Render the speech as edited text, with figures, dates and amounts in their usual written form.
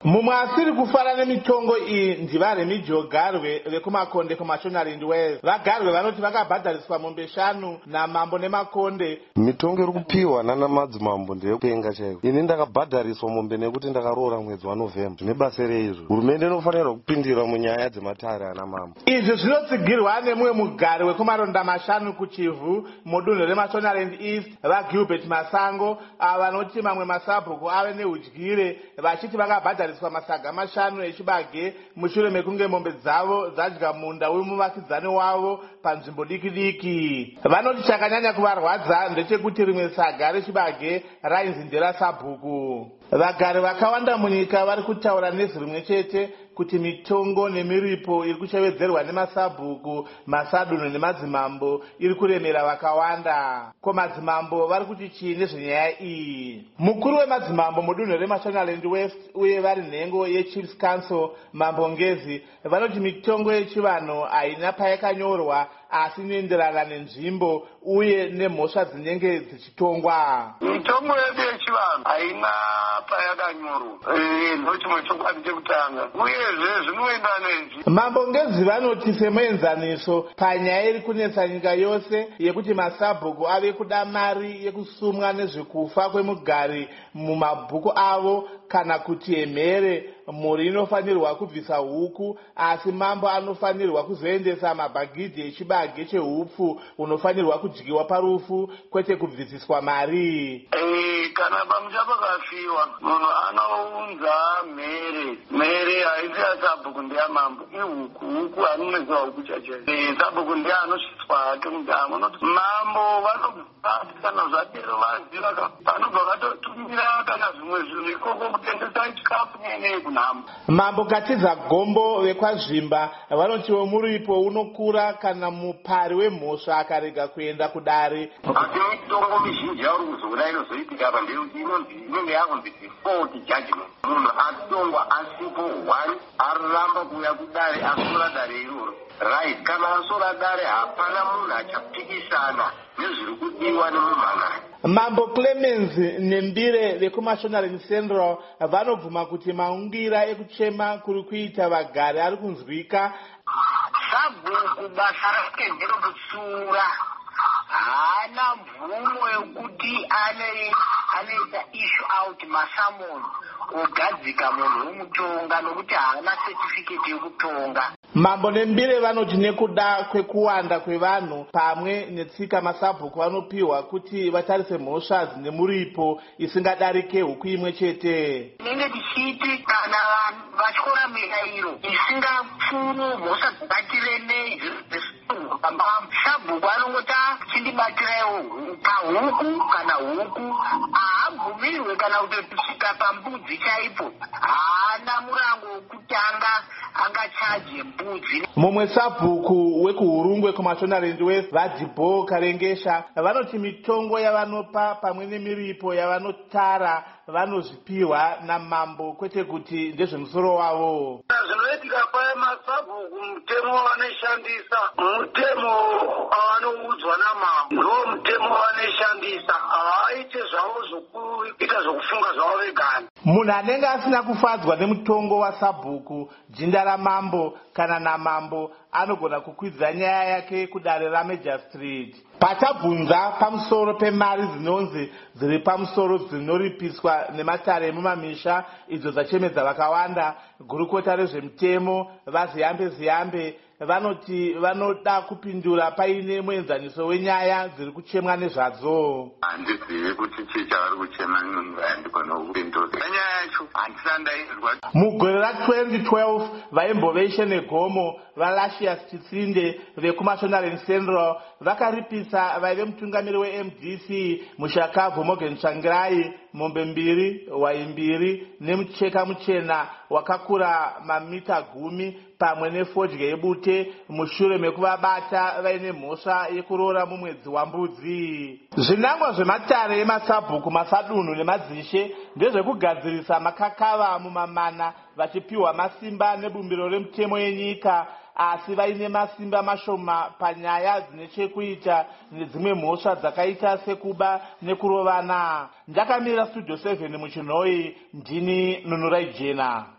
mumwe asiri kufara nemitongo iyi ndivaremi jogarwe vekumakonde kuMashonaland West. Vagarwe vanoti vakabhadhariswa mombe 5 namambo nemakonde. Mitongo iri kupiwa nana madzimambo ndeyekupenga chaiko. Ini ndakabhadhariswa mombe nekuti ndakaroora mwedzi waNovemba. Zvine basa reizvo hurumende inofanirwa kupindira munyaya dzematare ana mambo. Izvi zvinotsigirwa nemumwe mugari wekumaronda mashanu kuchivhu mudunhu reMashonaland East, vaGilbert Masango, vanoti mamwe masabhuku ave neudyire, vachiti vakabhadhariswa masaga 5 echibage mushure mekunge mombe dzavo dzadya munda wemuvakidzani wavo panzvimbo diki diki. Vanoti chakanyanya kuvarwadza ndechekuti rimwe saga rechibage rainzi nderasabhuku. Vagari vakawanda munyika vari kutaura nezwi rimwe chete kuti mitongo nemiripo iri kushevedzerwa nemasabhuku, masadunhu nemadzimambo iri kuremera vakawanda. Ko madzimambo vari kuti chii nezvenyaya iyi? Mukuru wemadzimambo mudunhu reMashonaland West uye vari nhengo yeChiefs Council Mambo Ngezi vanoti mitongo yechivanhu haina payakanyorwa asi inoenderana nenzvimbo uye nemhosva dzinenge dzichitongwa. Mitongo yedu yechivanhu haina payakanyorwa, ndochimwe chokwadi chekutanga, uyezve zvinoendana nenzvimbo. Mambo Ngezi vanoti semuenzaniso panyaya iri kunetsa nyika yose yekuti masabhuku ave kuda mari yekusumwa nezvekufa kwemugari mumabhuku avo, kana kuti emhere mhuri inofanirwa kubvisa huku, asi mambo anofanirwa kuzoendesa mabhagidhi echibage chehupfu unofanirwa kudyiwa parufu, kwete kubvisiswa mari. Kana pamusha pakafiwa munhu anounza mhere haisi yasabhuku ndeyamambo, ihuku, huku anounza huku chachaio. Sabhuku ndiye anosvitswa hake mudamo, noti mambo vanobva kana zvadero vaziva vanobva vatotumira kana zvimwe zvinhu ikoko kutengesa chikafu nyenei kunhamo. Mambo Katiza Gombo vekwazvimba vanotiwo muripo unokura kana mupari wemhosva akarega kuenda kudare. Asi mitongo mizhinji yauri kuzoona inozoitika apa inenge yakunzi default judgment. Munhu atongwa asipo 1 araramba kuuya kudare asora dare iroro. Right, kana asora dare hapana munhu achapikisana nezviri kudiwa nemumhanani. Mambo Clemens Nembire vekuMashonaland Central vanobvuma kuti maungira ekuchema kuri kuita vagari ari kunzwika. Sabhuku basa rake nderekutsura, haana mvumo yekuti anoita issue out masamoni ogadzika munhu womutonga nokuti haana certificate yekutonga. Mambo Nembire vanoti nekuda kwekuwanda kwevanhu pamwe netsika masabhuku vanopiwa kuti vatarise mhosva dzine muripo isingadarike huku imwe chete. Nenge tichiti kana vanhu vatyora mirayiro isingapfuri mhosva dzibatirenei sabhuku anongoti chindibatiraiwo pahuku kana huku, haabvumirwe kana kutosvika pambudzi chaipo, haana murango wekuti angachaje mbudzi. Mumwe sabhuku wekuhurungwe kuMashonaland West vaDibo Karengesha vanoti mitongo yavanopa pamwe nemiripo yavanotara vanozvipirwa namambo, kwete kuti ndezvemusoro wavo. Zvinoitika pamasabhuku mutemo wavanoshandisa, mutemo wavanoudzwa namambo, ndo mutemo wavanoshandisa, havaite zvavo zvokuita zvokufunga zvavo vegani. Munhu anenge asina kufadzwa nemutongo wasabhuku, jinda ramambo kana namambo anogona kukwidza nyaya yake kudare raMajor Street. Patabvunza pamusoro pemari dzinonzi dziri pamusoro dzinoripiswa nematare emumamisha idzo dzachemedza vakawanda, gurukota rezvemutemo vaZiyambe vanoti vanoda kupindura paine muenzaniso wenyaya dziri kuchemwa nezvadzo. Handizivi kuti chii chavari kuchema ndikona kupindura nyaya yacho, handisandaizwa. Mugore ra2012 vaimboveshe negomo vaLacius Chitsinde vekuMashonaland Central vakaripisa vaive mutungamiri weMDC Mushakabvu Morgan Tsvangirai mombe 2, hwai 2 nemucheka muchena wakakura mamita 10 pamwe nefodya yebute mushure mekuvabata vaine mhosva yekuroora mumwedzi waMbudzi. Zvinangwa zvematare emasabhuku, masadunhu nemadzishe ndezvekugadzirisa makakava mumamana vachipiwa masimba nebumbiro remutemo yenyika, asi vaine masimba mashoma panyaya dzine chekuita nedzimwe mhosva dzakaita sekuba nekurovana. Ndakamira Studio 7 muChinhoi, ndini Nunurai Jena.